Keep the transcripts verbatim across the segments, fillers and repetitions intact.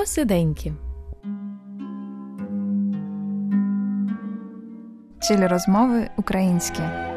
Посиденьки. Телерозмови українські.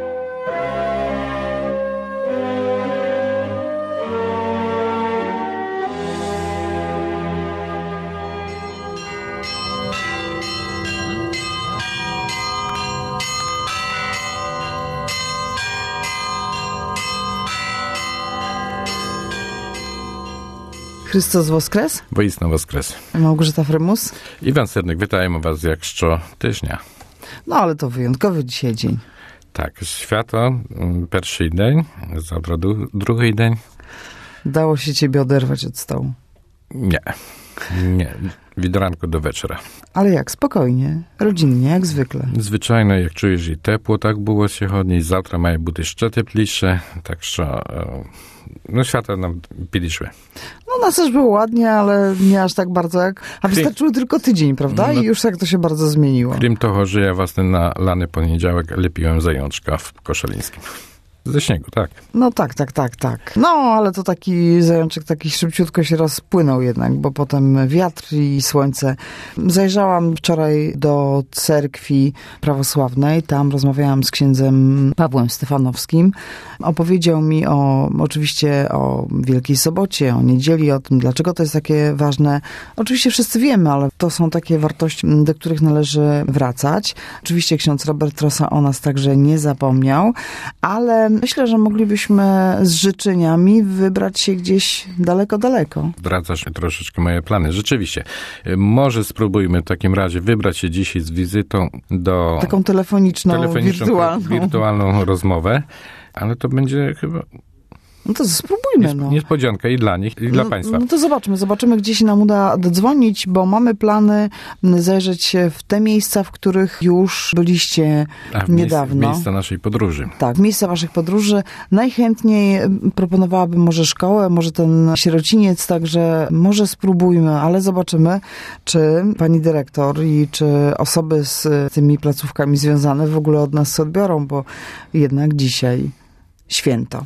Христос Воскрес! Воістину Воскрес! Małgorzata Frymus. Iwan Sernik, witaємо вас jak що тижня. No ale to wyjątkowy dzisiaj dzień. Tak, święto, pierwszy dzień, завтра drugi dzień. Dało się ciebie oderwać od stołu? Nie, nie, від ранку do wieczora. Ale jak, spokojnie, rodzinnie, jak zwykle. Zwyczajno, jak czujesz i ciepło, tak było сьогодні, завтра має бути ще тепліше, tak що, no święta nam підійшли. No nas też było ładnie, ale nie aż tak bardzo jak... A wystarczyło tylko tydzień, prawda? No, I już tak to się bardzo zmieniło. Крім того, że ja własny na lany poniedziałek lepiłem zajączka w Koszalińskim. Ze śniegu, tak. No tak, tak, tak, tak. No, ale to taki zajączek taki szybciutko się rozpłynął jednak, bo potem wiatr i słońce. Zajrzałam wczoraj do cerkwi prawosławnej, tam rozmawiałam z księdzem Pawłem Stefanowskim. Opowiedział mi o, oczywiście o Wielkiej Sobocie, o niedzieli, o tym, dlaczego to jest takie ważne. Oczywiście wszyscy wiemy, ale to są takie wartości, do których należy wracać. Oczywiście ksiądz Robert Trosa o nas także nie zapomniał, ale myślę, że moglibyśmy z życzeniami wybrać się gdzieś daleko, daleko. Zdradzasz troszeczkę moje plany. Rzeczywiście. Może spróbujmy w takim razie wybrać się dzisiaj z wizytą do... Taką telefoniczną, telefoniczną wirtualną. wirtualną rozmowę, ale to będzie chyba... No to spróbujmy, no. Niespodzianka i dla nich, i dla no, państwa. No to zobaczmy, zobaczymy, gdzie się nam uda dodzwonić, bo mamy plany zajrzeć w te miejsca, w których już byliście A w niedawno. Miejsce, miejsca naszej podróży. Tak, miejsca waszych podróży. Najchętniej proponowałabym może szkołę, może ten sierociniec, także może spróbujmy, ale zobaczymy, czy pani dyrektor i czy osoby z tymi placówkami związane w ogóle od nas odbiorą, bo jednak dzisiaj święto.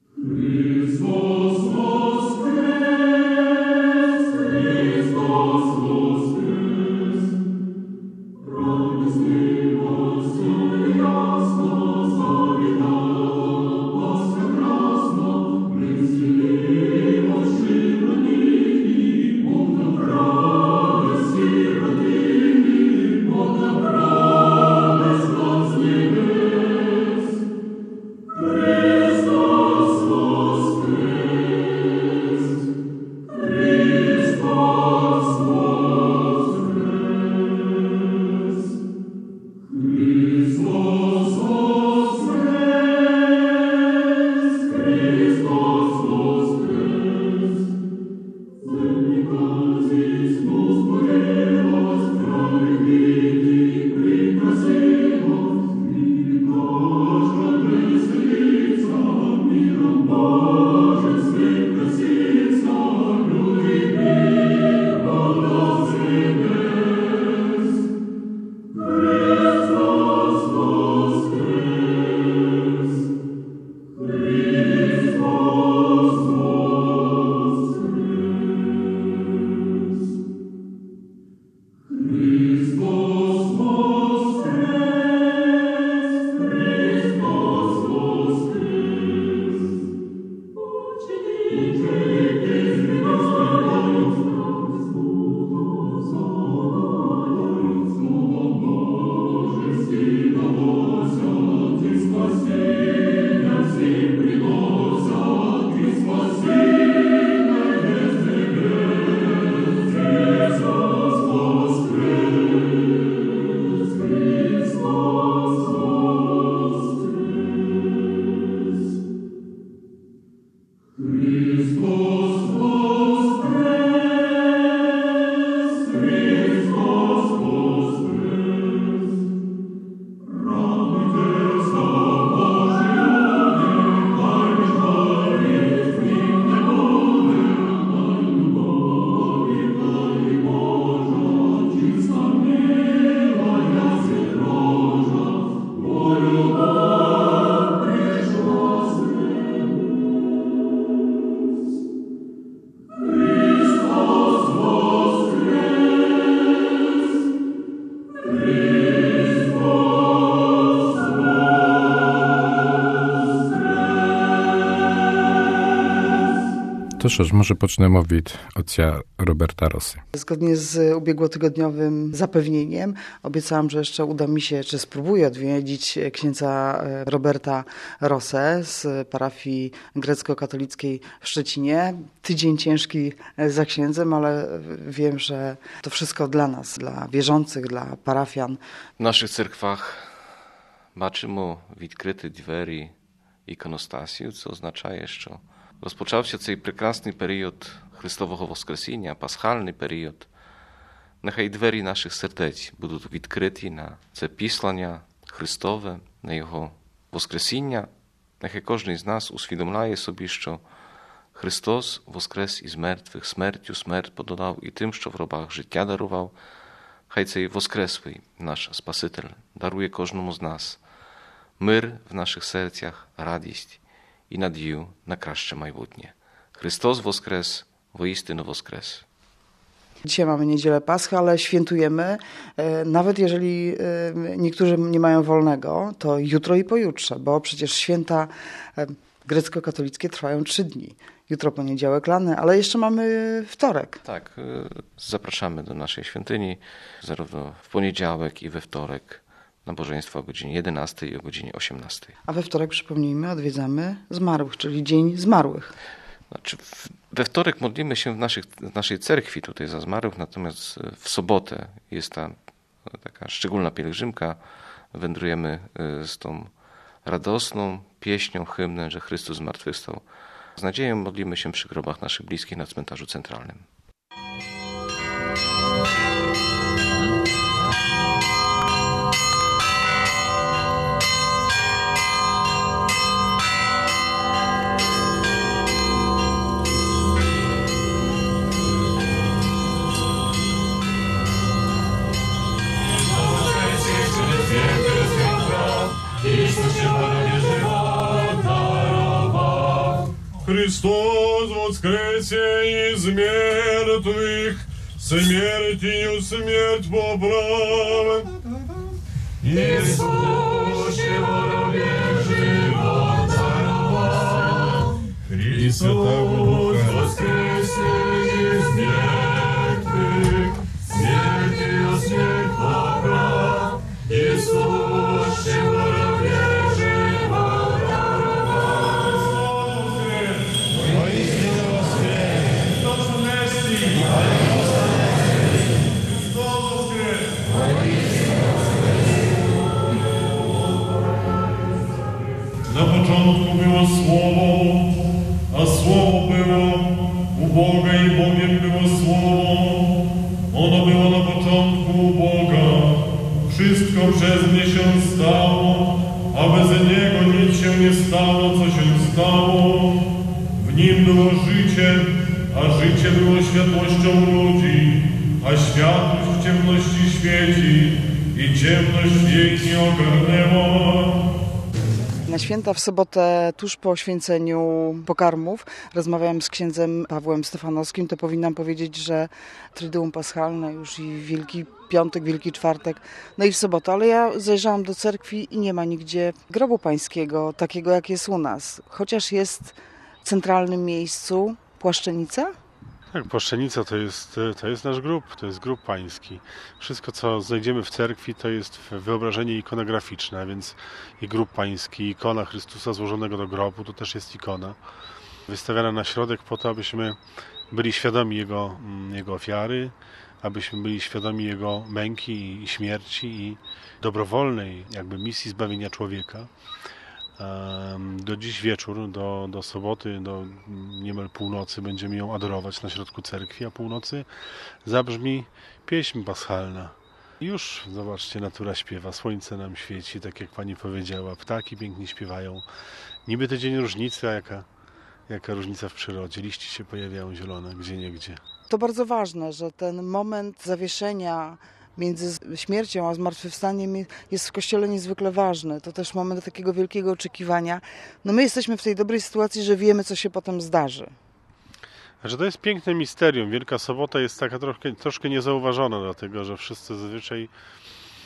Christus Voskres, Christus Voskres, Promis Deus jasno zawitała, łaska krasna, weseliło się rodini, on naprawdę się rodini, on naprawdę z nas niebes. Christus Voskres. to що ж, może poczniemy od ojca Roberta Rosy. Zgodnie z ubiegłotygodniowym zapewnieniem obiecałam, że jeszcze uda mi się, czy spróbuję odwiedzić księdza Roberta Rosę z parafii grecko-katolickiej w Szczecinie. Tydzień ciężki za księdzem, ale wiem, że to wszystko dla nas, dla wierzących, dla parafian. W naszych cerkwach бачимо відкриті двері іконостасію, це означає, що розпочався цей прекрасний період Христового Воскресіння, пасхальний період. Нехай двері наших сердець будуть відкриті на це післання Христове, на Його Воскресіння. Нехай кожен з нас усвідомляє собі, що Христос воскрес із мертвих, смертю смерть подолав і тим, що в гробах життя дарував. Хай цей воскреслий наш Спаситель дарує кожному з нас мир в наших серцях, радість і надію на краще майбутнє. Христос воскрес, воістину воскрес. Dzisiaj mamy niedzielę Paschy, ale świętujemy, nawet jeżeli niektórzy nie mają wolnego, to jutro i pojutrze, bo przecież święta grecko-katolickie trwają trzy dni. Jutro poniedziałek lany, ale jeszcze mamy wtorek. Tak, zapraszamy do naszej świątyni zarówno w poniedziałek i we wtorek. Nabożeństwo o godzinie jedenastej i o godzinie osiemnastej. A we wtorek, przypomnijmy, odwiedzamy zmarłych, czyli Dzień Zmarłych. Znaczy, we wtorek modlimy się w, naszych, w naszej cerkwi tutaj za zmarłych, natomiast w sobotę jest ta taka szczególna pielgrzymka. Wędrujemy z tą radosną pieśnią, hymnem, że Chrystus zmartwychwstał. Z nadzieją modlimy się przy grobach naszych bliskich na cmentarzu centralnym. Христос воскресе из мертвых, смертью смерть поправ. Иисус, воробе живот даровал. Христос воскресе из мертвых, смертью смерть поправ. Иисус, воробе живот даровал. Na początku było Słowo, a Słowo było u Boga i Bogiem było Słowo. Ono było na początku u Boga. Wszystko przez nie się stało, a bez Niego nic się nie stało, co się stało. W Nim było życie, a życie było światłością ludzi, a światłość w ciemności świeci i ciemność jej nie ogarnęła. Na święta w sobotę, tuż po święceniu pokarmów, rozmawiałem z księdzem Pawłem Stefanowskim, to powinnam powiedzieć, że Triduum Paschalne już i Wielki Piątek, Wielki Czwartek, no i w sobotę, ale ja zajrzałam do cerkwi i nie ma nigdzie grobu pańskiego, takiego jak jest u nas, chociaż jest w centralnym miejscu Płaszczenica. Tak, Płaszczenica to jest, to jest nasz grób, to jest grób pański. Wszystko, co znajdziemy w cerkwi, to jest wyobrażenie ikonograficzne, a więc i grób pański, ikona Chrystusa złożonego do grobu, to też jest ikona. Wystawiana na środek po to, abyśmy byli świadomi Jego, Jego ofiary, abyśmy byli świadomi Jego męki i śmierci i dobrowolnej jakby misji zbawienia człowieka. Do dziś wieczór, do, do soboty, do niemal północy będziemy ją adorować na środku cerkwi, a północy zabrzmi pieśń paschalna. Już, zobaczcie, natura śpiewa, słońce nam świeci, tak jak pani powiedziała, ptaki pięknie śpiewają. Niby tydzień różnicy, a jaka, jaka różnica w przyrodzie, liście się pojawiają zielone, gdzieniegdzie. To bardzo ważne, że ten moment zawieszenia między śmiercią a zmartwychwstaniem jest w Kościele niezwykle ważny. To też moment takiego wielkiego oczekiwania. No my jesteśmy w tej dobrej sytuacji, że wiemy, co się potem zdarzy. Że to jest piękne misterium. Wielka Sobota jest taka troszkę, troszkę niezauważona, dlatego że wszyscy zazwyczaj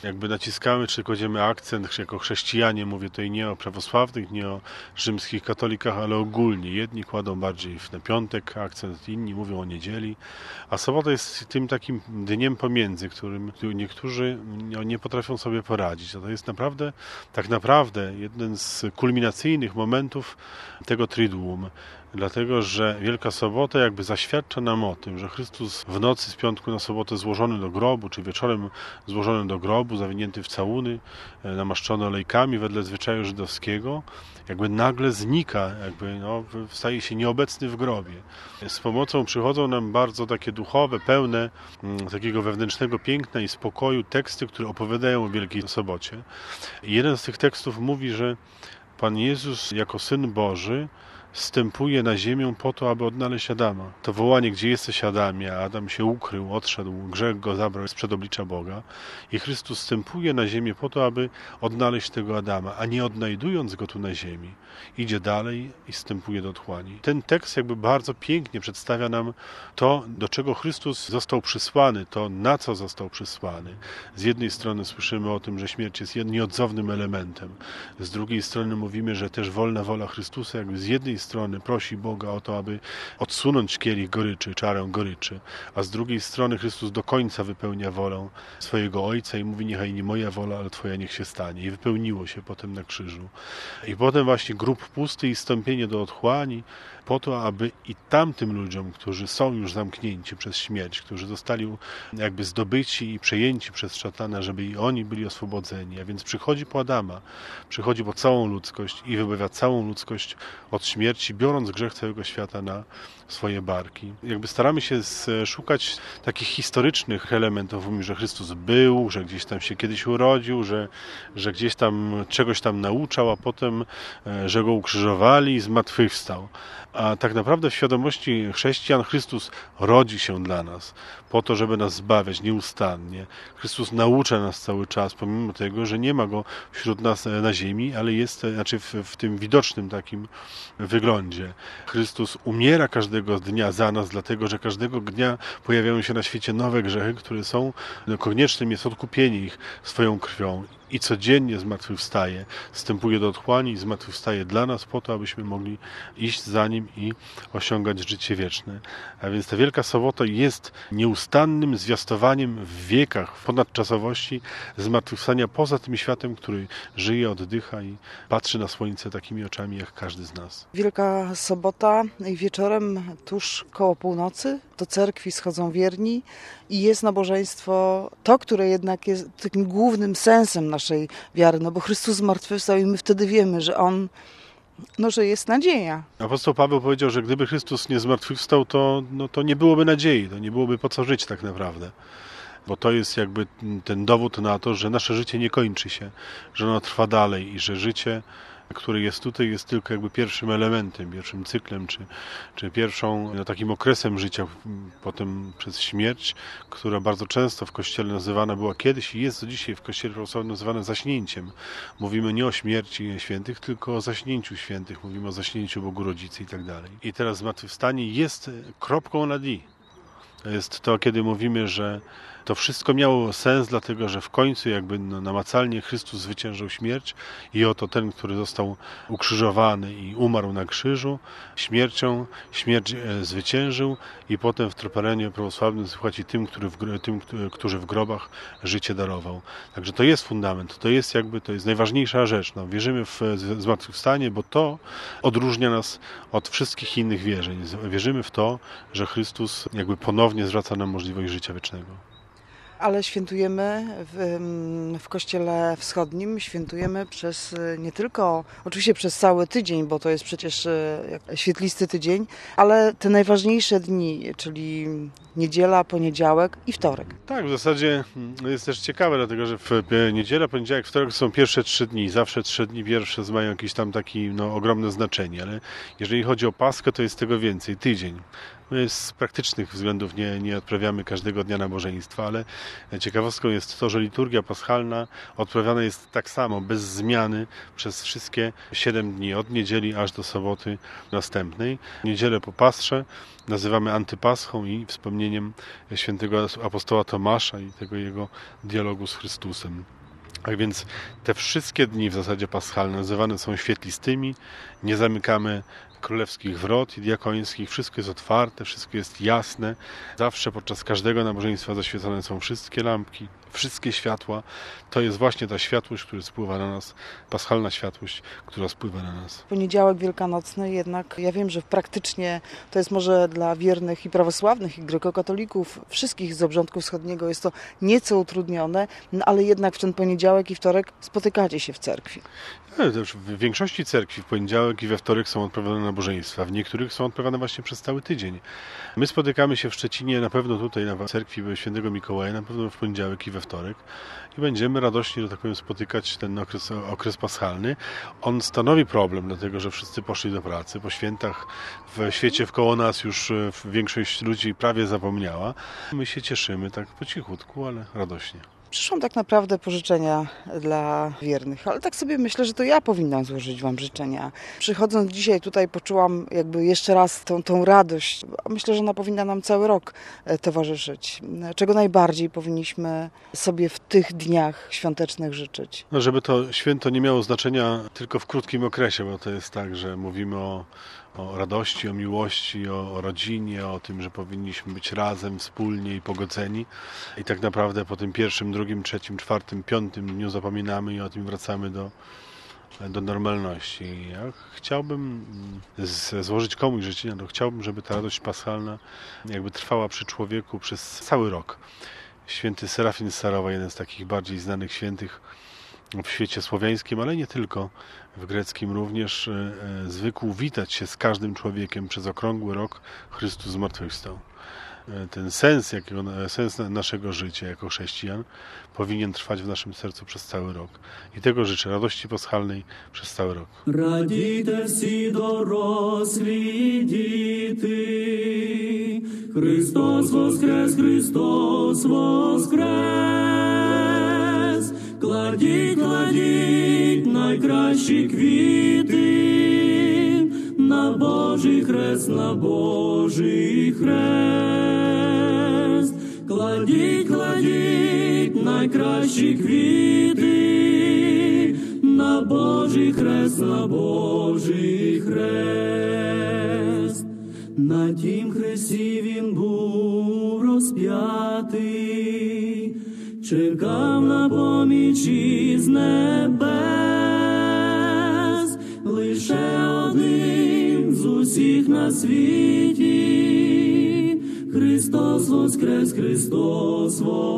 jakby naciskamy, czy kładziemy akcent, jako chrześcijanie, mówię tutaj nie o prawosławnych, nie o rzymskich katolikach, ale ogólnie. Jedni kładą bardziej na piątek akcent, inni mówią o niedzieli, a sobota jest tym takim dniem pomiędzy, którym niektórzy nie potrafią sobie poradzić. To jest naprawdę, tak naprawdę jeden z kulminacyjnych momentów tego Triduum. Dlatego, że Wielka Sobota jakby zaświadcza nam o tym, że Chrystus w nocy z piątku na sobotę złożony do grobu, czy wieczorem złożony do grobu, zawinięty w całuny, namaszczony olejkami wedle zwyczaju żydowskiego, jakby nagle znika, jakby no, staje się nieobecny w grobie. Z pomocą przychodzą nam bardzo takie duchowe, pełne m, takiego wewnętrznego piękna i spokoju teksty, które opowiadają o Wielkiej Sobocie. I jeden z tych tekstów mówi, że Pan Jezus jako Syn Boży zstępuje na ziemię po to, aby odnaleźć Adama. To wołanie, gdzie jesteś, Adamie, a Adam się ukrył, odszedł, grzech go zabrał sprzed oblicza Boga. I Chrystus zstępuje na ziemię po to, aby odnaleźć tego Adama, a nie odnajdując go tu na ziemi, idzie dalej i wstępuje do otchłani. Ten tekst jakby bardzo pięknie przedstawia nam to, do czego Chrystus został przysłany, to na co został przysłany. Z jednej strony słyszymy o tym, że śmierć jest nieodzownym elementem. Z drugiej strony mówimy, że też wolna wola Chrystusa jakby z jednej strony prosi Boga o to, aby odsunąć kielich goryczy, czarę goryczy, a z drugiej strony Chrystus do końca wypełnia wolę swojego Ojca i mówi, niechaj nie moja wola, ale Twoja niech się stanie. I wypełniło się potem na krzyżu. I potem właśnie grób pusty i wstąpienie do otchłani po to, aby i tamtym ludziom, którzy są już zamknięci przez śmierć, którzy zostali jakby zdobyci i przejęci przez szatana, żeby i oni byli oswobodzeni. A więc przychodzi po Adama, przychodzi po całą ludzkość i wybawia całą ludzkość od śmierci, biorąc grzech całego świata na swoje barki. Jakby staramy się szukać takich historycznych elementów, że Chrystus był, że gdzieś tam się kiedyś urodził, że, że gdzieś tam czegoś tam nauczał, a potem, że go ukrzyżowali i zmartwychwstał. A tak naprawdę w świadomości chrześcijan Chrystus rodzi się dla nas, po to, żeby nas zbawiać nieustannie. Chrystus naucza nas cały czas, pomimo tego, że nie ma go wśród nas na ziemi, ale jest znaczy w, w tym widocznym takim wyglądzie. Chrystus umiera każdego dnia za nas, dlatego, że każdego dnia pojawiają się na świecie nowe grzechy, które są, no, koniecznym jest odkupienie ich swoją krwią. I codziennie zmartwychwstaje, wstępuje do otchłani i zmartwychwstaje dla nas po to, abyśmy mogli iść za Nim i osiągać życie wieczne. A więc ta Wielka Sobota jest nieustannym zwiastowaniem w wiekach, w ponadczasowości zmartwychwstania poza tym światem, który żyje, oddycha i patrzy na słońce takimi oczami jak każdy z nas. Wielka Sobota i wieczorem tuż koło północy do cerkwi schodzą wierni i jest nabożeństwo to, które jednak jest takim głównym sensem naszej wiary, no bo Chrystus zmartwychwstał i my wtedy wiemy, że On, no że jest nadzieja. Apostoł Paweł powiedział, że gdyby Chrystus nie zmartwychwstał, to, no, to nie byłoby nadziei, to nie byłoby po co żyć tak naprawdę. Bo to jest jakby ten dowód na to, że nasze życie nie kończy się, że ono trwa dalej i że życie, który jest tutaj, jest tylko jakby pierwszym elementem, pierwszym cyklem, czy, czy pierwszą no, takim okresem życia, potem przez śmierć, która bardzo często w Kościele nazywana była kiedyś i jest do dzisiaj w Kościele prawosławnym nazywana zaśnięciem. Mówimy nie o śmierci świętych, tylko o zaśnięciu świętych, mówimy o zaśnięciu Bogu Rodzicy i tak dalej. I teraz zmartwychwstanie jest kropką nad i. To jest to, kiedy mówimy, że to wszystko miało sens, dlatego że w końcu jakby no, namacalnie Chrystus zwyciężył śmierć i oto ten, który został ukrzyżowany i umarł na krzyżu, śmiercią śmierć e, zwyciężył i potem w tropolenie prawosławnym słychać i tym, który w, tym, którzy w grobach życie darował. Także to jest fundament, to jest jakby, to jest najważniejsza rzecz. No, wierzymy w zmartwychwstanie, bo to odróżnia nas od wszystkich innych wierzeń. Wierzymy w to, że Chrystus jakby ponownie zwraca nam możliwość życia wiecznego. Ale świętujemy w, w Kościele Wschodnim, świętujemy przez nie tylko, oczywiście przez cały tydzień, bo to jest przecież świetlisty tydzień, ale te najważniejsze dni, czyli niedziela, poniedziałek i wtorek. Tak, w zasadzie jest też ciekawe, dlatego że w niedziela, poniedziałek, wtorek są pierwsze trzy dni. Zawsze trzy dni pierwsze mają jakieś tam takie no, ogromne znaczenie, ale jeżeli chodzi o Paschę, to jest tego więcej, tydzień. My z praktycznych względów nie, nie odprawiamy każdego dnia nabożeństwa, ale ciekawostką jest to, że liturgia paschalna odprawiana jest tak samo, bez zmiany przez wszystkie siedem dni, od niedzieli aż do soboty następnej. Niedzielę po Pasrze nazywamy antypaschą i wspomnieniem świętego apostoła Tomasza i tego jego dialogu z Chrystusem. Tak więc te wszystkie dni w zasadzie paschalne nazywane są świetlistymi, nie zamykamy królewskich wrot i diakońskich, wszystko jest otwarte, wszystko jest jasne. Zawsze podczas każdego nabożeństwa zaświecone są wszystkie lampki, wszystkie światła. To jest właśnie ta światłość, która spływa na nas, paschalna światłość, która spływa na nas. Poniedziałek wielkanocny jednak, ja wiem, że praktycznie to jest może dla wiernych i prawosławnych, i grekokatolików, wszystkich z obrządku wschodniego jest to nieco utrudnione, no ale jednak w ten poniedziałek i wtorek spotykacie się w cerkwi. W większości cerkwi w poniedziałek i we wtorek są odprawiane nabożeństwa, w niektórych są odprawiane właśnie przez cały tydzień. My spotykamy się w Szczecinie, na pewno tutaj na cerkwi Świętego Mikołaja, na pewno w poniedziałek i we wtorek i będziemy radośnie, że tak powiem, spotykać ten okres, okres paschalny. On stanowi problem, dlatego że wszyscy poszli do pracy. Po świętach w świecie wkoło nas już większość ludzi prawie zapomniała. My się cieszymy tak po cichutku, ale radośnie. Przyszłam tak naprawdę po życzenia dla wiernych, ale tak sobie myślę, że to ja powinnam złożyć wam życzenia. Przychodząc dzisiaj tutaj poczułam jakby jeszcze raz tą, tą radość. Myślę, że ona powinna nam cały rok towarzyszyć. Czego najbardziej powinniśmy sobie w tych dniach świątecznych życzyć? No, żeby to święto nie miało znaczenia tylko w krótkim okresie, bo to jest tak, że mówimy o o radości, o miłości, o, o rodzinie, o tym, że powinniśmy być razem, wspólnie i pogodzeni. I tak naprawdę po tym pierwszym, drugim, trzecim, czwartym, piątym dniu zapominamy i o tym wracamy do, do normalności. Ja chciałbym z, złożyć komuś życzenia, to chciałbym, żeby ta radość paschalna jakby trwała przy człowieku przez cały rok. Święty Serafin z Sarowa, jeden z takich bardziej znanych świętych w świecie słowiańskim, ale nie tylko, w greckim również, e, zwykł witać się z każdym człowiekiem przez okrągły rok. Chrystus zmartwychwstał. E, ten sens, jakiego, sens naszego życia jako chrześcijan powinien trwać w naszym sercu przez cały rok. I tego życzę, radości paschalnej przez cały rok. Радійте всі дорослі діти, Христос воскрес, Христос воскрес. Кладіть, кладіть найкращі квіти на Божий хрест, на Божий хрест. Кладіть, кладіть найкращі квіти на Божий хрест, на Божий хрест. На тім хресті він був розп'ятий, чекав на поміч із небес, лише один з усіх на світі. Христос воскрес, Христос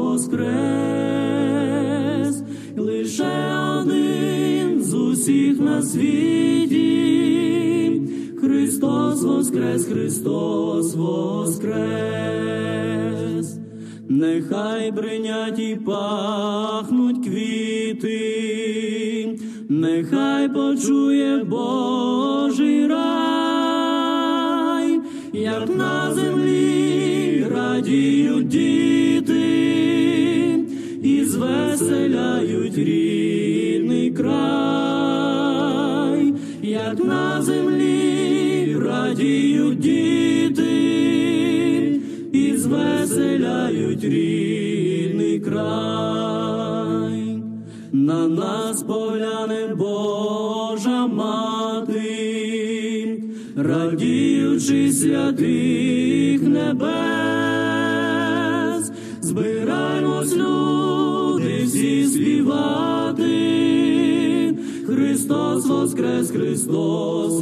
воскрес, лише один з усіх на світі. Христос воскрес, Христос воскрес. Нехай бринять і пахнуть квіти, нехай почує Божий рай, як на землі радіють діти і звеселяють рідний край, як на землі радіють діти і звеселяють рідний край. На нас погляне Божа Мати, радіючи святих небес. Збираймось, люди, всі співати. Христос воскрес, Христос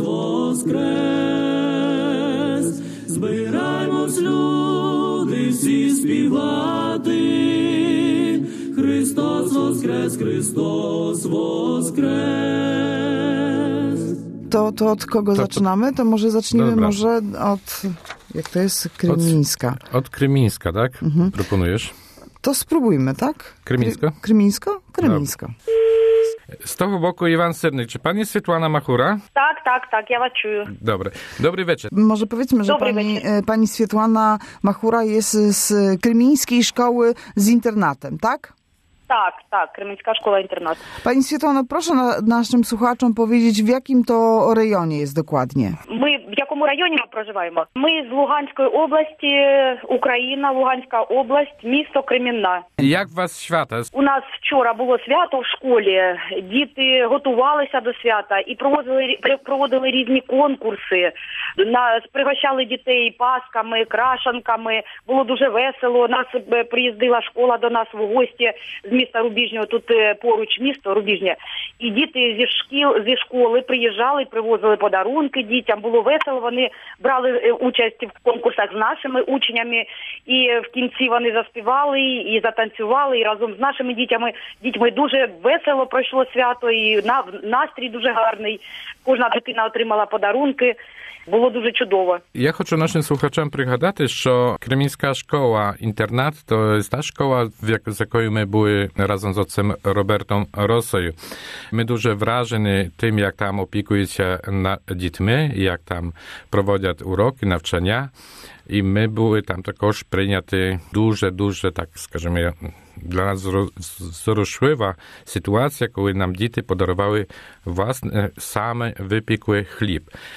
воскрес. Збираймось, люди, всі співати. Христос воскрес, Христос воскрес. To, to od kogo To- to- zaczynamy? To może zacznijmy Dobra. może od, jak to jest, Krymińska. Od Krymińska, tak? Proponujesz? To spróbujmy, tak? Krymińsko? Kry- Krymińsko? Krymińsko. Z того боку Іван Сирник. Чи пані Світлана Махура? Так, так, так, я вас чую. Добре. Dobry wieczór. Może powiedzmy, że Dobry pani, wieczór. e, pani Swietłana Machura jest z Krymińskiej Szkoły z internatem, tak? Так, так, Кременська школа-інтернат. Pani Світлано, proszę na, naszym słuchaczom powiedzieć, w jakim to rejonie jest dokładnie? Ми в якому районі ми проживаємо? Ми з Луганської області, Україна, Луганська область, місто Кремінна. Jak was świata? У нас вчора було свято в школі, діти готувалися до свята і проводили, проводили різні конкурси, нас пригощали дітей пасками, крашанками, було дуже весело, нас приїздила школа до нас в гості з міста Рубіжнього, тут поруч місто Рубіжнє, і діти зі шкіл, зі школи приїжджали, привозили подарунки дітям, було весело, вони брали участь в конкурсах з нашими учнями, і в кінці вони заспівали, і затанцювали, і разом з нашими дітями, дітьми дуже весело пройшло свято, і настрій дуже гарний, кожна дитина отримала подарунки. Було дуже чудово. Я хочу нашим słuchaczom пригадати, що Кремінська школа-інтернат – to jest ta szkoła, z jaką my były razem z ojcem Robertą Rosою. My дуже вражені тим, як там опікують się nad дітьми, як там проводять уроки, навчання. І ми були там також прийняті дуже-дуже, так скажімо, для нас зворушлива ситуація, коли нам діти подарували власне саме випікли хліб.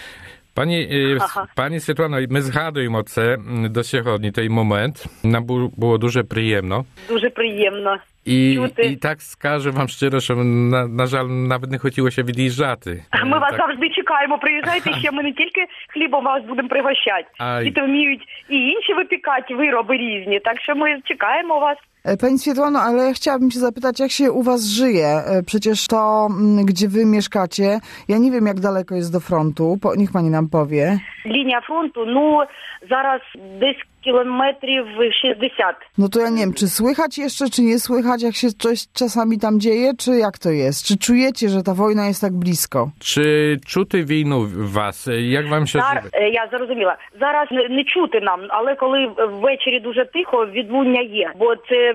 Пані, ага. Пані Світлано, ми згадуємо це до сьогодні, той момент. Нам було дуже приємно. Дуже приємно. І, і так скажу вам щиро, що, на, на жаль, навіть не хотілося від'їжджати. Ми вас так. завжди чекаємо, приїжджайте ще, ми не тільки хлібом вас будемо пригощати. А... Діти вміють і інші випікати вироби різні, так що ми чекаємо вас. Pani Świetłano, ale ja chciałabym się zapytać, jak się u was żyje? Przecież to, gdzie wy mieszkacie, ja nie wiem, jak daleko jest do frontu. Po, niech pani nam powie. Лінія фронту, ну, зараз десь kilometrów sześćdziesiąt. No to ja nie wiem, czy słychać jeszcze, czy nie słychać, jak się coś czasami tam dzieje, czy jak to jest? Czy czujecie, że ta wojna jest tak blisko? Czy чути війну вас? Як вам ще Зар... живе? Я зрозуміла. Зараз не, не чути нам, але коли ввечері дуже тихо, відлуння є. Бо це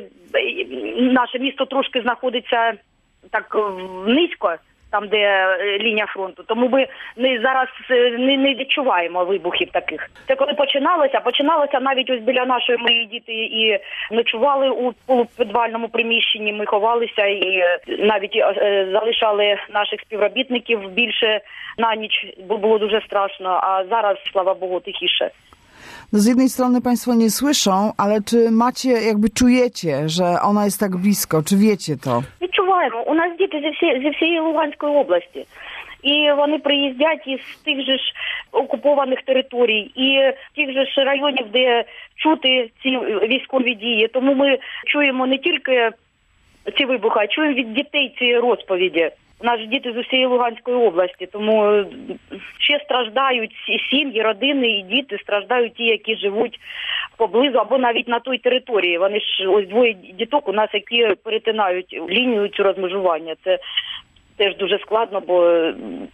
наше місто трошки знаходиться так низько, там, де лінія фронту. Тому ми не, зараз не, не відчуваємо вибухів таких. Це коли починалося, починалося навіть ось біля нашої, мої діти і ночували у полупідвальному приміщенні, ми ховалися і навіть залишали наших співробітників більше на ніч, бо було дуже страшно, а зараз, слава Богу, тихіше. No z jednej strony państwo nie słyszą, ale czy macie, jakby czujecie, że ona jest tak blisko? Czy wiecie to? Відчуваємо. У нас діти зі всієї, зі всієї Луганської області. І вони приїздять із тих же ж окупованих територій, і тих же ж районів, де чути ці військові дії. Тому ми чуємо не тільки ці вибухи, а чуємо від дітей ці розповіді. У нас ж діти з усієї Луганської області, тому ще страждають сім'ї, родини і діти, страждають ті, які живуть поблизу або навіть на той території. Вони ж, ось двоє діток у нас, які перетинають лінію цю розмежування. Це теж дуже складно, бо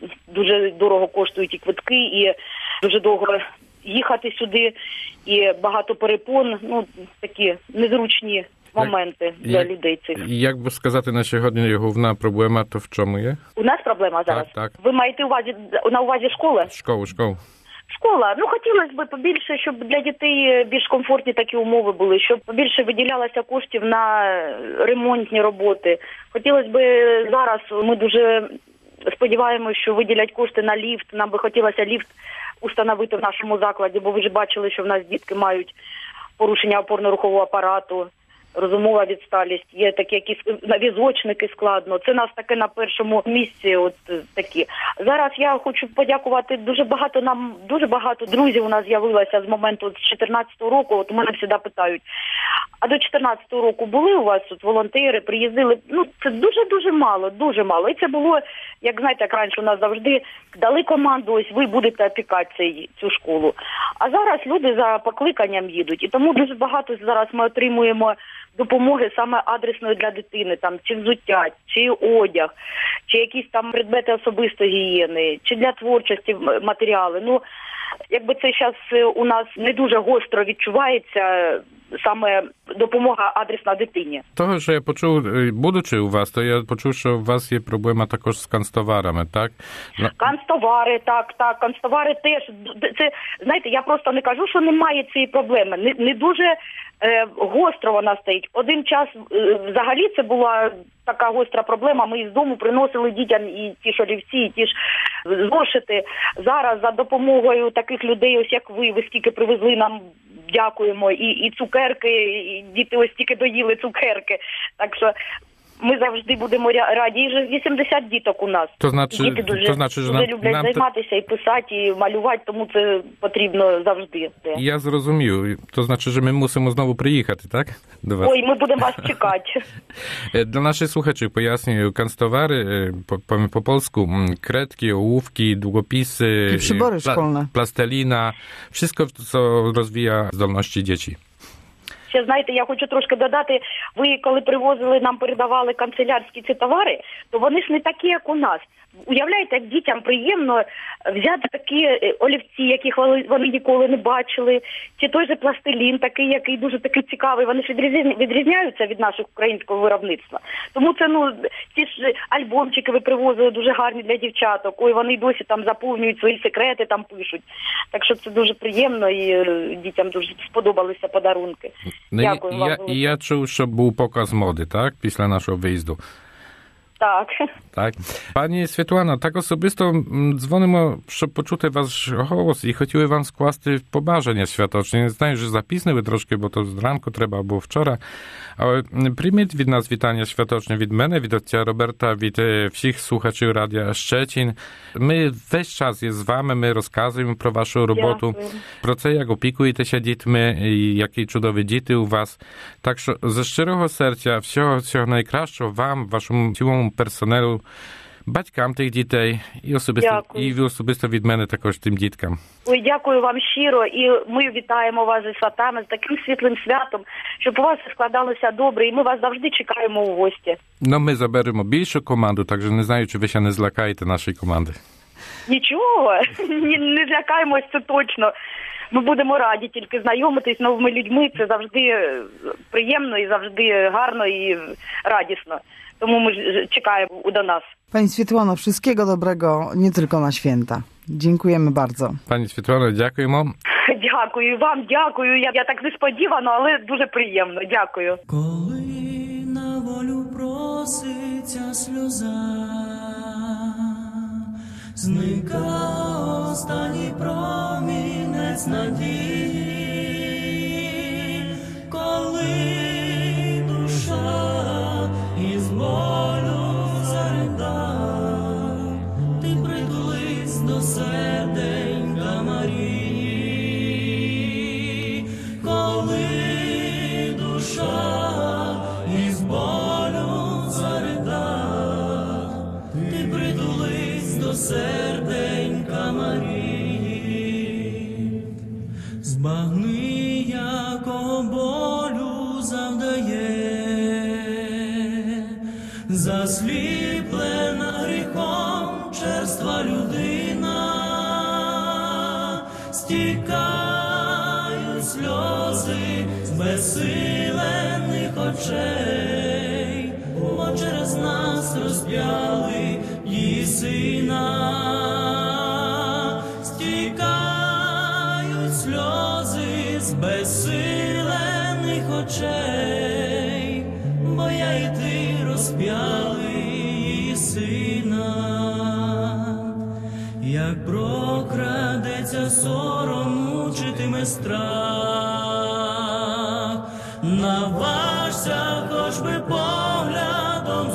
дуже дорого коштують і квитки, і дуже довго їхати сюди, і багато перепон, ну, такі незручні моменти для як, людей цих. Як би сказати на сьогодні головна проблема, то в чому є? У нас проблема зараз? Так, так. Ви маєте увазі, на увазі школи? Школу, школу. Школа. Ну, хотілося б побільше, щоб для дітей більш комфортні такі умови були, щоб побільше виділялося коштів на ремонтні роботи. Хотілося б зараз, ми дуже сподіваємося, що виділять кошти на ліфт. Нам би хотілося ліфт установити в нашому закладі, бо ви ж бачили, що в нас дітки мають порушення опорно-рухового апарату, розумова відсталість, є такі якісь візочники складно. Це нас таке на першому місці, от такі. Зараз я хочу подякувати, дуже багато нам, дуже багато друзів у нас з'явилося з моменту з чотирнадцятого року. От у мене завжди питають, а до чотирнадцятого року були у вас тут волонтери, приїздили? Ну, це дуже-дуже мало, дуже мало. І це було, як знаєте, як раніше у нас завжди дали команду, ось ви будете опікати цей, цю школу. А зараз люди за покликанням їдуть. І тому дуже багато зараз ми отримуємо допомоги саме адресної для дитини, там, чи взуття, чи одяг, чи якісь там предмети особистої гігієни, чи для творчості матеріали. Ну, якби це зараз у нас не дуже гостро відчувається, саме допомога адресна дитині. Того, що я почув, будучи у вас, то я почув, що у вас є проблема також з канцтоварами, так? Канцтовари, так, так, канцтовари теж. Це, знаєте, я просто не кажу, що немає цієї проблеми. Не, не дуже е, гостро вона стоїть. Один час е, взагалі це була така гостра проблема. Ми із дому приносили дітям і ті ж олівці, і ті ж зошити. Зараз за допомогою таких людей, ось як ви, ви скільки привезли нам, дякуємо, і, і цукерки, і діти ось тільки доїли цукерки. Так що ми завжди будемо раді. І вже вісімдесят діток у нас. То значить, діти дуже, то значить, дуже нам, люблять нам... займатися і писати, і малювати, тому це потрібно завжди. Я зрозумів. То значить, що ми мусимо знову приїхати, так? До вас. Ой, ми будемо вас чекати. Dla naszych słuchaczy pojaśnię, kanцтовари po, po, po polsku, kredki, ołówki, długopisy, I przybory pla, szkolne. Plastelina, wszystko, co rozwija zdolności dzieci. Ще, знаєте, я хочу трошки додати, ви коли привозили, нам передавали канцелярські ці товари, то вони ж не такі, як у нас. Уявляєте, як дітям приємно взяти такі олівці, яких вони ніколи не бачили, чи той же пластилін, такий, який дуже такий цікавий, вони ж відрізняються від нашого українського виробництва. Тому це, ну, ці ж альбомчики ви привозили дуже гарні для дівчаток, ой, вони досі там заповнюють свої секрети, там пишуть. Так що це дуже приємно і дітям дуже сподобалися подарунки. No Дякую i вам. ja, i ja czuł, że był pokaz mody, tak? Після нашого виїзду. Так. Так. Пані Світлана, так особисто дзвонимо, щоб почути ваш голос і хотіли вам скласти побажання святочне. Знаю, що запізнили трошки, бо то зранку треба, або вчора. Але прийміть від нас вітання святочне від мене, від отця Роберта, від всіх слухачів Радіо Szczecin. Ми весь час є з вами, ми розказуємо про вашу роботу, Дякую. про це, як опікуєтеся дітьми, і які чудові діти у вас. Так що ze щирого серця всього, всього найкращого вам, вашому цілому персоналу, батькам тих дітей і особисто, і особисто від мене також тим діткам. Ой, дякую вам щиро, і ми вітаємо вас зі святами, з таким світлим святом, щоб у вас складалося добре, і ми вас завжди чекаємо у гості. Ну, ми заберемо більшу команду, так що не знаю, чи ви ще не злякаєте нашої команди. Нічого, не злякаємось, це точно. Ми будемо раді тільки знайомитись з новими людьми, це завжди приємно і завжди гарно і радісно. Тому ми czekamy do nas. Pani Świetłano, wszystkiego dobrego, nie tylko na święta. Dziękujemy bardzo. Pani Світлано, дякуємо. Дякую вам, дякую. Я, я так несподівано, але дуже приємно. Дякую. Коли на волю проситься сльоза, зника останній промінець надії, коли душа із болю зарида, ти притулись до серденька Марії, коли душа із болю зарида, ти притулись до серденька Марії, збагни, якого болю завдає засліплена гріхом черства людина, стікають сльози з безсилених очей, бо через нас розп'яли її сина. Стікають сльози з безсилених очей, бо я і ти розп'яли її сина. Як прокрадеться сором, мучитиме страх, наважся хоч би поглядом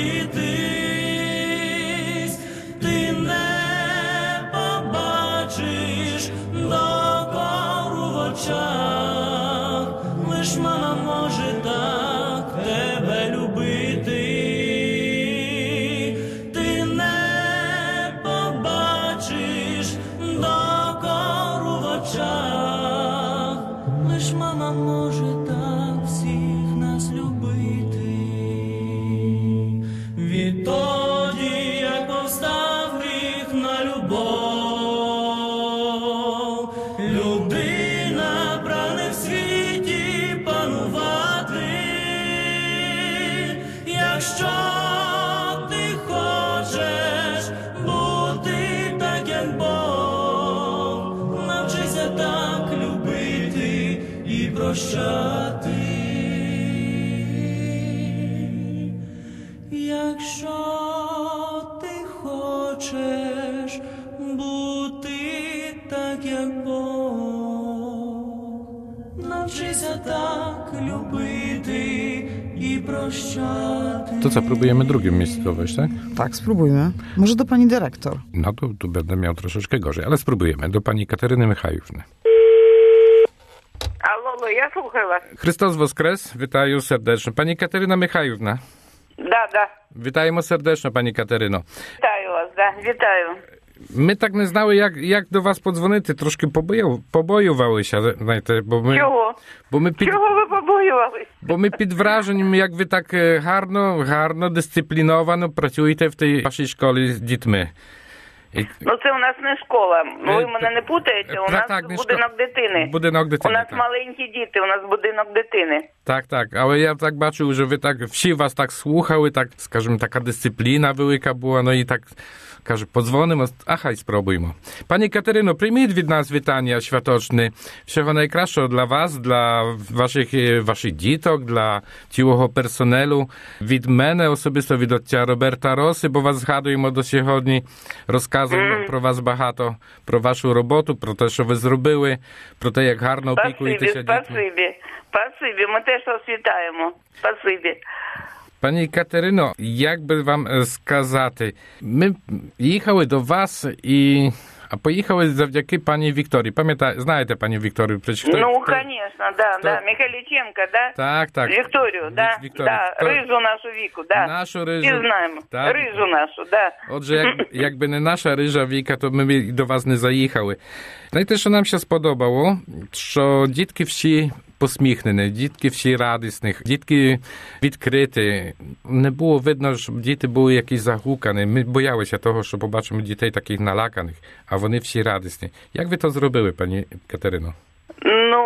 зустрітись, ти не побачиш докору в очах, лиш мама може так тебе любити. Ти не побачиш докору в очах, Якщо ти хочеш бути так, як Бог, навчися так любити і прощати. Якщо ти хочеш бути так, як Бог, навчися так любити i prosiaty. To co, próbujemy drugą miejscowość, tak? Tak, spróbujmy. Może do pani dyrektor. No to tu będę miał troszeczkę gorzej, ale spróbujemy. Do pani Kateryny Michajówny. Алло, я слухаю вас. Христос Воскрес, вітаю сердечно. Пані Катерина Михайлівна. Да, да. Вітаємо сердечно, пані Катерино. Вітаю вас, да, вітаю. Ми так не знали, як, як до вас подзвонити, трошки побою, побоювалися, знаєте, бо ми... Чого? Бо ми під... Чого ви побоювались? Бо ми під враженням, як ви так гарно, гарно, дисципліновано працюєте в тій вашій школі з дітьми. І... Ну, це у нас не школа. Ви мене не путаєте, у Так, нас так, не будинок шко- дитини. Будинок дитини, У нас так. маленькі діти, у нас будинок дитини. Так, так, але я так бачу, що ви так, всі вас так слухали, так, скажімо, така дисципліна велика була, ну і так, кажу, подзвонимо, а хай спробуємо. Пані Катерино, прийміть від нас вітання святочне. Всього найкращого для вас, для ваших, ваших діток, для цілого персонелу. Від мене особисто, від отця Роберта Роси, бо вас згадуємо до сьогодні, розказуємо mm. про вас багато, про вашу роботу, про те, що ви зробили, про те, як гарно опікуєтеся дітьми. Спасибі, спасибі, ми теж вас вітаємо. Спасибі. Пані Катерино, як би вам сказати, ми їхали до вас і... А поїхали завдяки пані Вікторії. Пам'ятаєте, знаєте пані Вікторію? Ну, звісно, да, хто? да. Михайліченка, да? Так, так. Вікторію, да, Вікторію. да. Хто? Рижу нашу Віку, да. Нашу рижу. Всі знаємо. Так. Рижу нашу, да. Отже, як, якби не наша рижа Віка, то ми б до вас не заїхали. Знаєте, що нам ще сподобало? Що дітки всі посміхнені, дітки всі радісні, дітки відкриті. Не було видно, щоб діти були якісь загукані. Ми боялися того, що побачимо дітей таких налаканих, а вони всі радісні. Як ви то зробили, пані Катерино? Ну,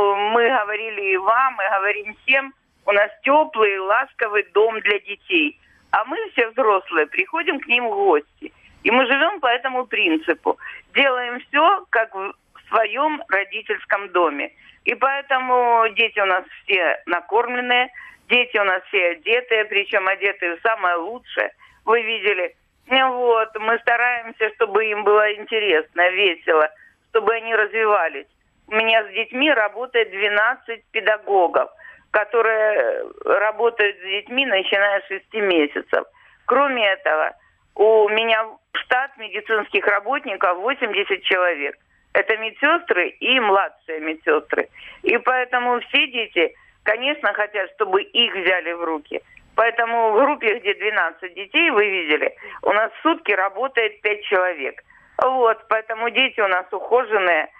мы говорили и вам, и говорим всем, у нас теплый, ласковый дом для детей. А мы все взрослые приходим к ним в гости. И мы живем по этому принципу. Делаем все, как в своем родительском доме. И поэтому дети у нас все накормленные, дети у нас все одетые, причем одетые в самое лучшее. Вы видели? Вот, мы стараемся, чтобы им было интересно, весело, чтобы они развивались. У меня с детьми работает двенадцать педагогов, которые работают с детьми, начиная с шести месяцев. Кроме этого, у меня штат медицинских работников восемьдесят человек. Это медсестры и младшие медсестры. И поэтому все дети, конечно, хотят, чтобы их взяли в руки. Поэтому в группе, где двенадцать детей, вы видели, у нас в сутки работает пять человек. Вот, поэтому дети у нас ухоженные.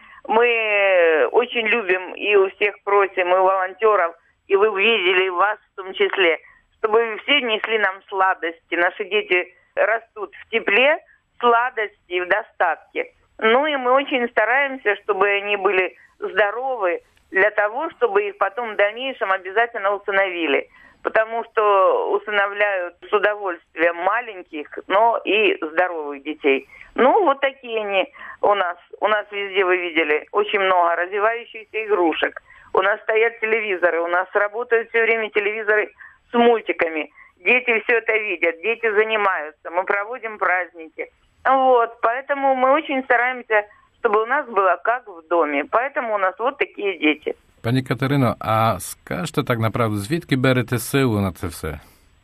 Мы очень любим и у всех просим, и у волонтеров, и вы видели, и вас в том числе, чтобы все несли нам сладости. Наши дети растут в тепле, сладости и в достатке. Ну и мы очень стараемся, чтобы они были здоровы, для того, чтобы их потом в дальнейшем обязательно усыновили. Потому что усыновляют с удовольствием маленьких, но и здоровых детей. Ну, вот такие они у нас. У нас везде, вы видели, очень много развивающихся игрушек. У нас стоят телевизоры, у нас работают все время телевизоры с мультиками. Дети все это видят, дети занимаются, мы проводим праздники. Вот, поэтому мы очень стараемся, чтобы у нас было как в доме. Поэтому у нас вот такие дети. Пані Катерино, а скажете так направду, звідки берете силу на це все?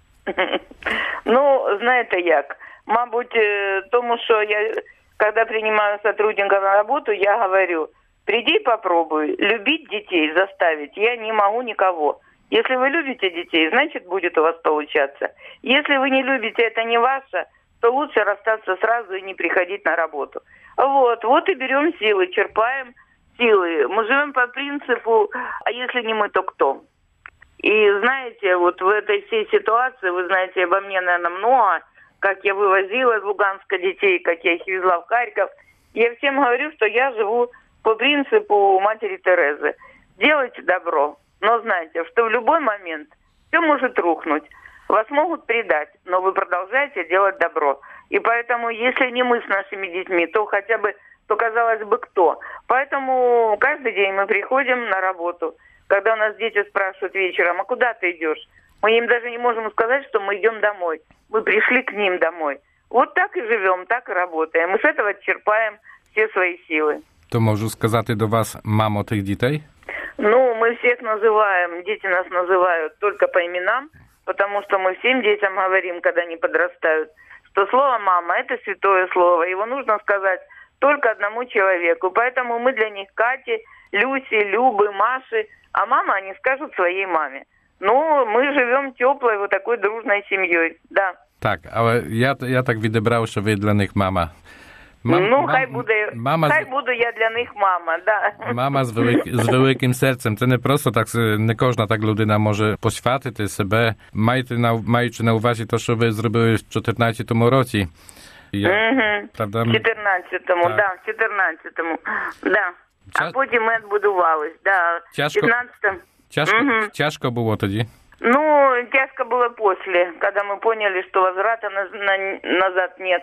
Ну, знаєте як, мабуть, тому що я, когда принимаю сотрудника на работу, я говорю, приди попробуй, любить детей заставить я не могу никого. Если вы любите детей, значит, будет у вас получаться. Если вы не любите, это не ваше, то лучше расстаться сразу и не приходить на работу. Вот, вот и берем силы, черпаем силы. Мы живем по принципу, а если не мы, то кто? И знаете, вот в этой всей ситуации, вы знаете обо мне, наверное, много, как я вывозила из Луганска детей, как я их везла в Харьков. Я всем говорю, что я живу по принципу матери Терезы. Делайте добро, но знайте, что в любой момент все может рухнуть. Вас могут предать, но вы продолжаете делать добро. И поэтому, если не мы с нашими детьми, то хотя бы, то казалось бы, кто. Поэтому каждый день мы приходим на работу. Когда у нас дети спрашивают вечером, а куда ты идешь? Мы им даже не можем сказать, что мы идем домой. Мы пришли к ним домой. Вот так и живем, так и работаем. Мы с этого черпаем все свои силы. То можу сказати до вас, мамо тих дітей? Ну, мы всех называем, дети нас называют только по именам, потому что мы всем детям говорим, когда они подрастают, что слово «мама» — это святое слово. Его нужно сказать только одному человеку. Поэтому мы для них Кати, Люси, Любы, Маши, а мама они скажут своей маме. Ну, мы живем теплой вот такой дружной семьей, да. Так, але я, я так відібрав, що ви для них мама. Мам, ну, мам, хай буде, мама, хай буду я для них мама, да. Мама з, велик, з великим серцем. Це не просто так, не кожна так людина може посвятити себе, маючи на, маючи на увазі те, що ви зробили в чотирнадцятому році. Я, угу. Правда? В чотирнадцятому, так, да, в чотирнадцятому, да. Ча... А потім ми відбудувались, да. Тяжко, пятнадцатом. тяжко, угу. тяжко було тоді? Ну, тяжко было после, когда мы поняли, что возврата на, на, назад нет.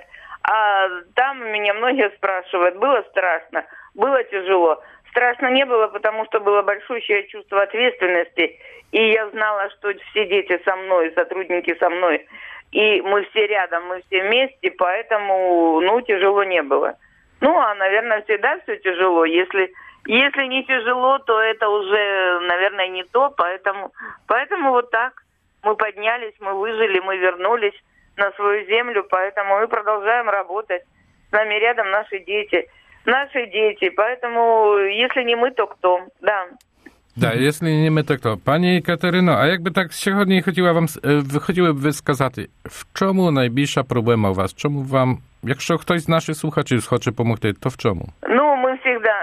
А там меня многие спрашивают, было страшно, было тяжело. Страшно не было, потому что было большущее чувство ответственности. И я знала, что все дети со мной, сотрудники со мной. И мы все рядом, мы все вместе, поэтому, ну, тяжело не было. Ну, а, наверное, всегда все тяжело. Если, если не тяжело, то это уже, наверное, не то. Поэтому, поэтому вот так. Мы поднялись, мы выжили, мы вернулись на свою землю, поэтому мы продолжаем работать. С нами рядом наши дети. Наши дети. Поэтому, если не мы, то кто? Да. Да, якщо не ми, то хто? Пані Катерино, а якби так сьогодні хотіла вам, хотіли б ви сказати, в чому найбільша проблема у вас? Чому вам, якщо хтось з наших слухачів хоче допомогти, то в чому? Ну, мы всегда,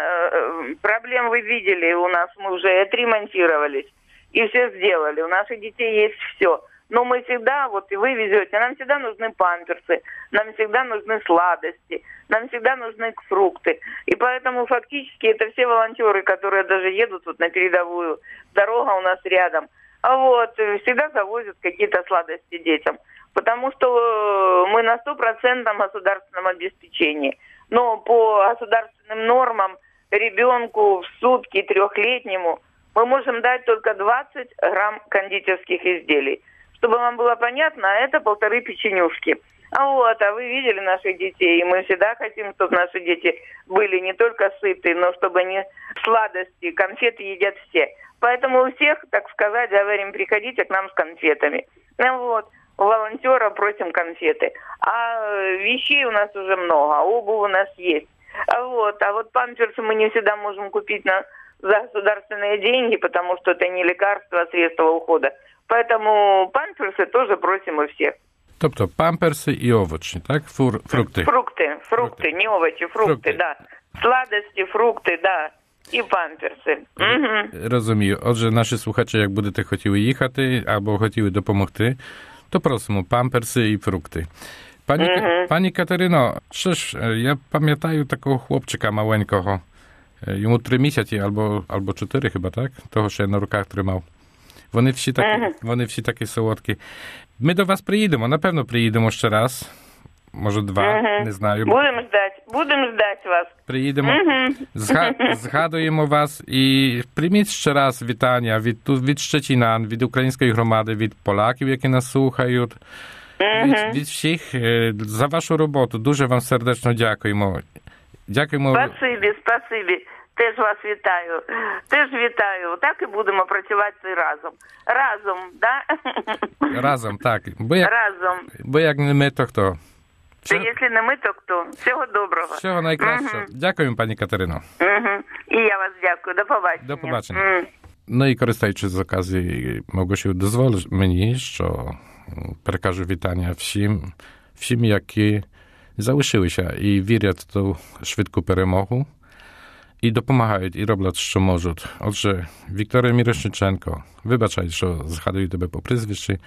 проблем вы видели у нас, мы уже отремонтировались и все сделали. У наших детей есть все. Но мы всегда, вот и вы везете, нам всегда нужны памперсы, нам всегда нужны сладости, нам всегда нужны фрукты. И поэтому фактически это все волонтеры, которые даже едут вот на передовую, дорога у нас рядом, а вот всегда завозят какие-то сладости детям. Потому что мы на стопроцентном государственном обеспечении. Но по государственным нормам ребенку в сутки трехлетнему мы можем дать только двадцать грамм кондитерских изделий. Чтобы вам было понятно, это полторы печенюшки. А вот, а вы видели наших детей, и мы всегда хотим, чтобы наши дети были не только сыты, но чтобы они сладости, конфеты едят все. Поэтому у всех, так сказать, говорим, приходите к нам с конфетами. Ну вот, у волонтера просим конфеты. А вещей у нас уже много, обувь у нас есть. А вот, а вот памперсы мы не всегда можем купить на, за государственные деньги, потому что это не лекарство, а средство ухода. Поэтому памперсы тоже просим у всех. Тобто памперси і овочі, так? Фур, фрукти. Фрукти, фрукти, не овочі, фрукти, фрукти, да. Сладості, фрукти, да. І памперси. Угу. Розумію. Отже, наші слухачі, як будете хотіли їхати або хотіли допомогти, то просимо памперси і фрукти. Пані, угу. Пані Катерино, що ж, я пам'ятаю такого хлопчика маленького, йому три місяці або, або чотири хіба, так? Того, що я на руках тримав. Вони всі такі, uh-huh. вони всі такі солодкі. Ми до вас приїдемо, напевно, приїдемо ще раз. Може, два, uh-huh. не знаю. Будемо ждати, будемо ждати вас. Приїдемо, uh-huh. Зга- згадуємо вас і прийміть ще раз вітання від, від Szczecinan, від української громади, від поляків, які нас слухають. Uh-huh. Від, від всіх за вашу роботу. Дуже вам сердечно дякуємо. Дякуємо. Спасибі, спасибі. Теж вас вітаю. Теж вітаю. Так і будемо працювати разом. Разом, да? Разом, так. Бо як, разом. Бо як не ми, то хто? Все... Якщо не ми, то хто? Всього доброго. Всього найкращого. Угу. Дякуємо, пані Катерино. Угу. І я вас дякую. До побачення. До побачення. Угу. Ну і користуючись з оказії, Мałgosiu, дозволь мені, що перекажу вітання всім, всім, які залишилися і вірять в ту швидку перемогу. І допомагають, і роблять, що можуть. Отже, Вікторія Мірошниченко, вибачай, що згадую тебе по прізвищі,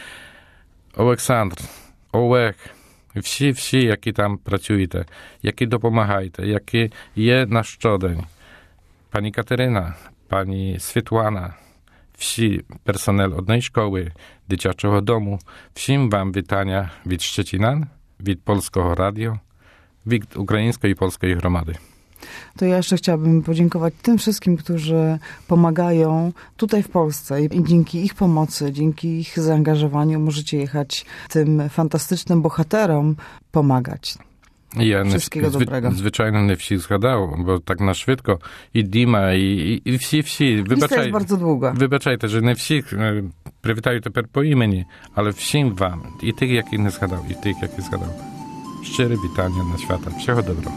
Олександр, Олег, всі-всі, які там працюєте, які допомагаєте, які є на щодень. Пані Катерина, пані Світлана, всі персонал одної школи, дитячого дому. Всім вам вітання від Szczecinan, від Polskiego Radio, від Ukraińskiej i Polskiej Gromady. To ja jeszcze chciałabym podziękować tym wszystkim, którzy pomagają tutaj w Polsce i dzięki ich pomocy, dzięki ich zaangażowaniu możecie jechać tym fantastycznym bohaterom pomagać. Я Wszystkiego не, dobrego. звичайно, не всіх згадав, бо так на швидко. І Діма, і, і, і всі-всі. Lista jest bardzo długa. Вибачайте, що не всіх е, привітаю тепер по імені, але всім вам, і тих, яких не згадав, і тих, яких згадав. Щире вітання на свята. Всього доброго.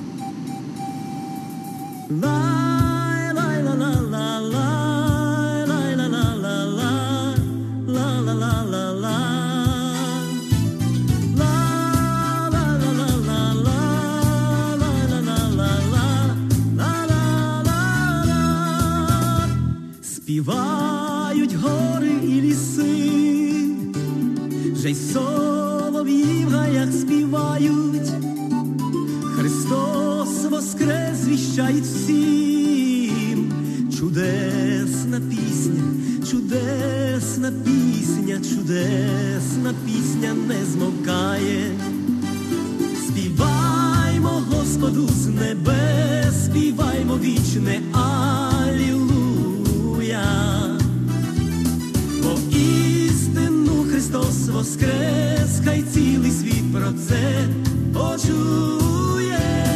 Співають гори і ліси, вже й солов'ї в гаях співають. Христос воскрес, звіщають всім. Чудесна пісня, чудесна пісня, чудесна пісня не змовкає. Співаймо Господу з небес, співаймо вічне Алілуя. Бо істину Христос воскрес, хай цілий світ про це почує.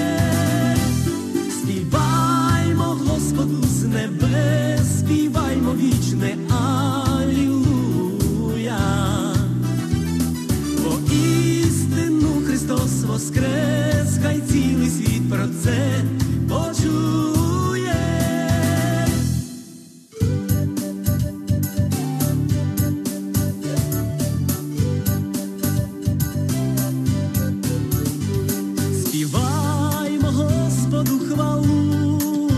Співаймо Господу з небес, співаймо вічне Алілуя. Бо істину Христос воскрес, хай цілий світ про це почує. Співаймо Господу хвалу,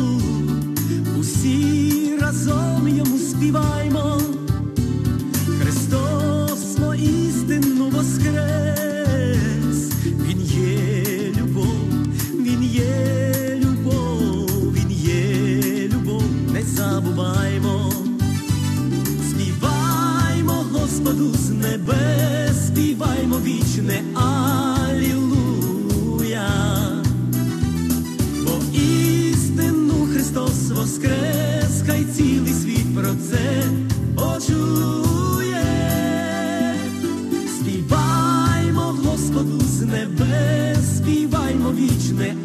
усі разом йому співаймо. Христос воістину воскрес, Він є любов, Він є любов, Він є любов, не забуваймо. Співаймо Господу з небес, співаймо вічне Алілуя. Бо істину Христос воскрес, хай цілий світ про це почує. Співаймо Господу з небес, співаймо вічне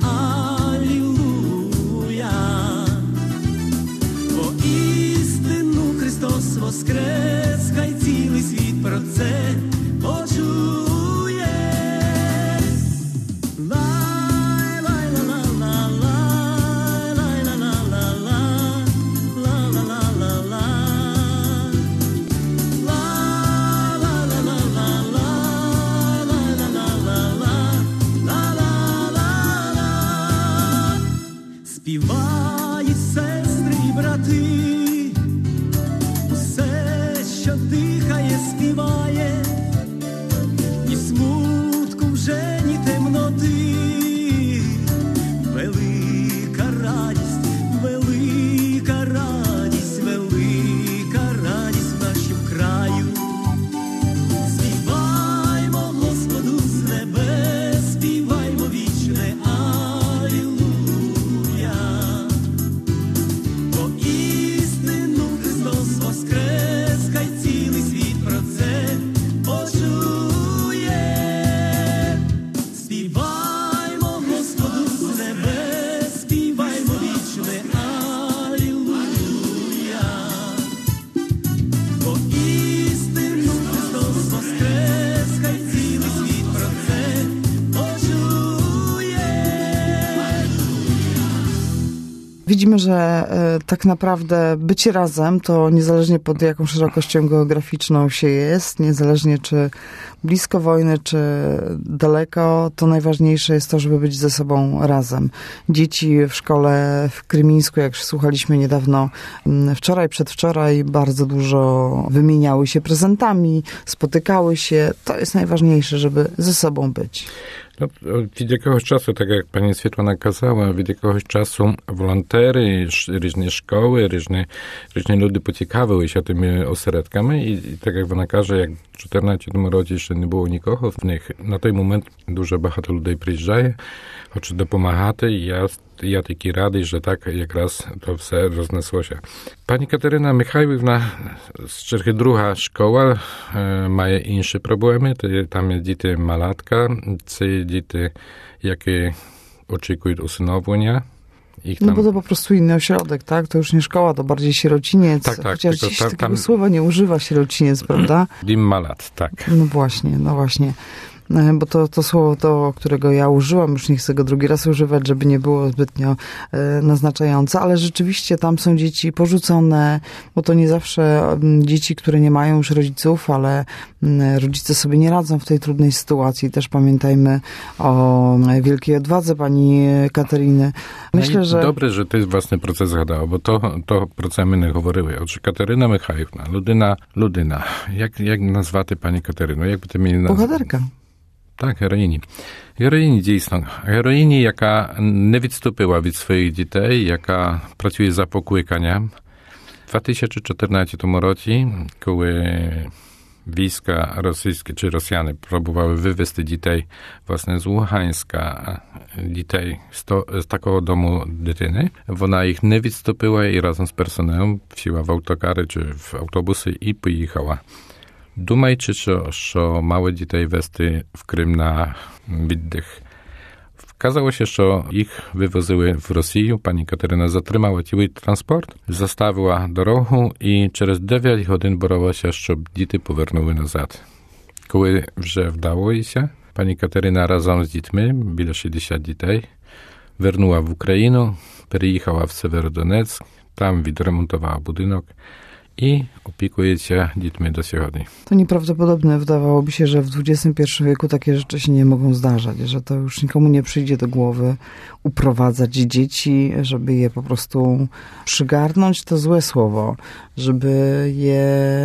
Алілуя. Бо істину Христос воскрес, хай цілий світ про це почує. Співають сестри і брати, усе, що дихає, співає, ні смутку вже, ні темноти. Велика радість, велика радість, велика радість в нашім краю. Співаймо Господу з небес, співаймо вічне Алілуя. Бо істину Христос воскрес, хай цілий світ про це почує. Співаймо Господу з небес, співаймо вічне Алілуя. Бо істину Христос воскрес, хай цілий світ про це почує. Widzimy, że e, tak naprawdę bycie razem to niezależnie pod jaką szerokością geograficzną się jest, niezależnie czy blisko wojny, czy daleko, to najważniejsze jest to, żeby być ze sobą razem. Dzieci w szkole w Krymińsku, jak słuchaliśmy niedawno, m, wczoraj, przedwczoraj, bardzo dużo wymieniały się prezentami, spotykały się. To jest najważniejsze, żeby ze sobą być. No, od jakiegoś czasu, tak jak pani Swietłana kazała, od jakiegoś czasu волонтери, różne szkoły, różne, różne ludy pociekały się tymi ośrodkami i, i tak jak ona każe, jak w czternastym roku jeszcze nie było nikogo w nich, na ten moment dużo багато людей приїжджає, хочуть допомагати, і я, я такий радий, що так якраз to все рознесло się. Pani Kateryna Michajłівна, z Czechy druga szkoła, e, ma inne problemy, tam jest dzieci malatka, це dzieci, jakie oczekują usynowienia. Ich tam... No bo to po prostu inny ośrodek, tak? To już nie szkoła, to bardziej sierociniec. Tak, tak. Chociaż dziś tam, takiego tam... słowa nie używa sierociniec, prawda? Dim malat, tak. No właśnie, no właśnie. Bo to, to słowo, to, którego ja użyłam, już nie chcę go drugi raz używać, żeby nie było zbytnio e, naznaczające, ale rzeczywiście tam są dzieci porzucone, bo to nie zawsze m, dzieci, które nie mają już rodziców, ale m, rodzice sobie nie radzą w tej trudnej sytuacji. Też pamiętajmy o wielkiej odwadze pani Kateryny. Myślę, no że... Dobre, że ty własny proces zgadał, bo to, to про це ми не говорили. Отже, Kateryna Michajłівна, людина, людина. Як, як назвати пані Катерину? Як би ти мені назвав? Bohaterka. Так, героїні. Героїні, дійсно. Героїні, яка не відступила від своїх дітей, яка працює за покликанням. В дві тисячі чотирнastym році, коли війська російські чи росіяни пробували вивезти дітей, власне, з Луганська, дітей з, то, з такого дому дитини, вона їх не відступила і разом з персоналом сіла в автокари чи в автобуси і поїхала. Думаючи, що, що мали дітей вести в Крим на віддих. Вказало się, що їх вивозили в Росію. Пані Катерина затримала цілий транспорт, заставила дорогу і через дев'ять годин боролася, щоб діти повернули назад. Коли вже вдалося, пані Катерина разом з дітьми, біля шістдесят дітей, вернула в Україну, переїхала в Северодонецьк, там відремонтувала будинок i opiekuje się dziećmi do сьогодні. To nieprawdopodobne. Wydawałoby się, że w dwudziestym pierwszym wieku takie rzeczy się nie mogą zdarzać, że to już nikomu nie przyjdzie do głowy uprowadzać dzieci, żeby je po prostu przygarnąć, to złe słowo, żeby je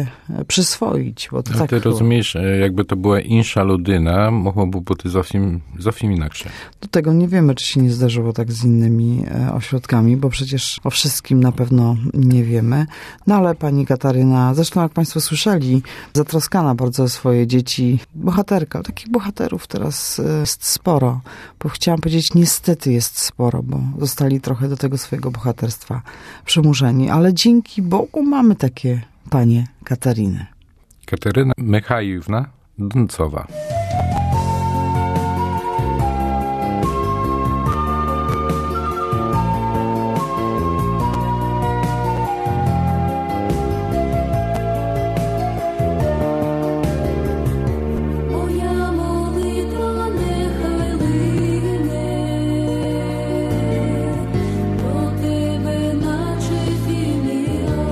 przyswoić, bo to A tak ty było. rozumiesz, jakby to była insza ludyna, mogłoby być zupełnie, zupełnie inaczej. Do tego nie wiemy, czy się nie zdarzyło tak z innymi ośrodkami, bo przecież o wszystkim na pewno nie wiemy. No ale pani Kataryna, zresztą jak państwo słyszeli, zatroskana bardzo o swoje dzieci, bohaterka. Takich bohaterów teraz jest sporo, bo chciałam powiedzieć, niestety jest sporo, bo zostali trochę do tego swojego bohaterstwa przymuszeni, ale dzięki Bogu mamy takie panie Kataryny. Kateryna Michajłówna Doncowa.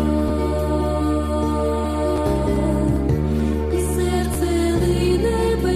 Серце лине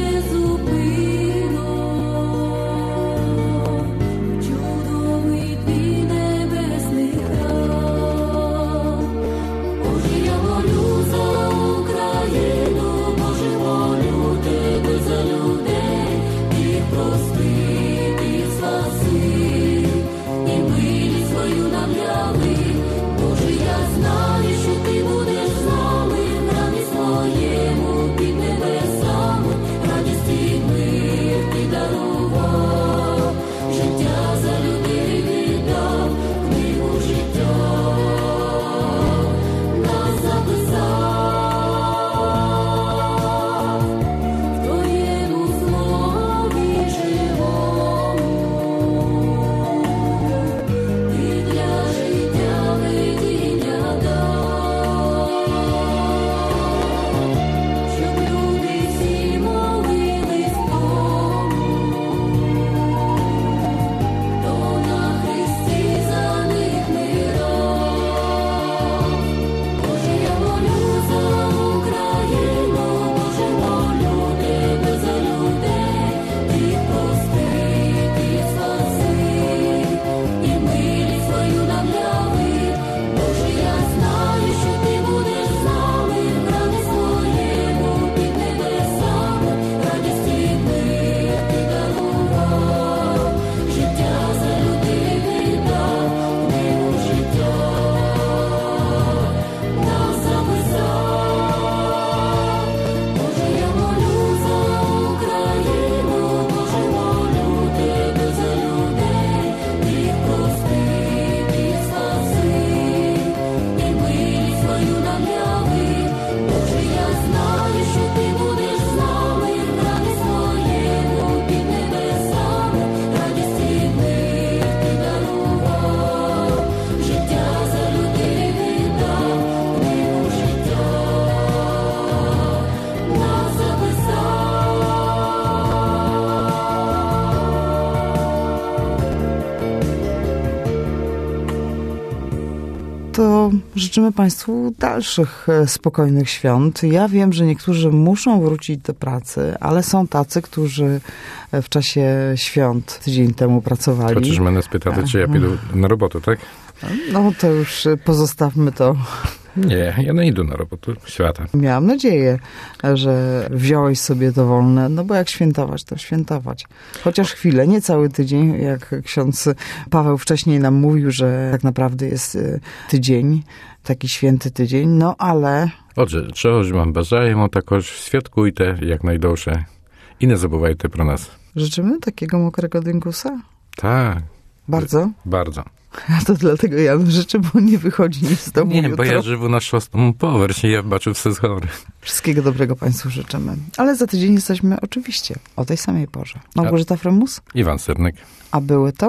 to życzymy Państwu dalszych e, spokojnych świąt. Ja wiem, że niektórzy muszą wrócić do pracy, ale są tacy, którzy e, w czasie świąt tydzień temu pracowali. Chociaż mnie spytali, czy ja pójdę na robotę, tak? No to już pozostawmy to. Nie, ja nie idę na robotę świata. Miałam nadzieję, że wziąłeś sobie to wolne, no bo jak świętować, to świętować. Chociaż chwilę, nie cały tydzień, jak ksiądz Paweł wcześniej nam mówił, że tak naprawdę jest tydzień, taki święty tydzień, no ale... Отже, чого ж вам бажаємо, також святкуйте якнайдовше і не забувайте про нас. Życzymy takiego mokrego dynkusa? Tak. Bardzo? Bardzo. A to dlatego Jan życzy, bo nie wychodzi nic z domu Nie, jutro. bo ja żywu na szóstym poверсі, ja baczę все z góry. Wszystkiego dobrego Państwu życzymy. Ale za tydzień jesteśmy oczywiście o tej samej porze. Małgorzata Frymus? Iwan Sernek. A były to?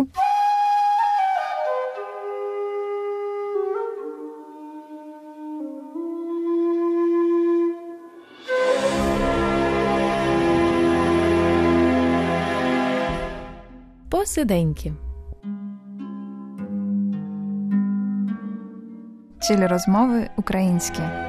Посиденьки. Czyli rozmowy ukraińskie.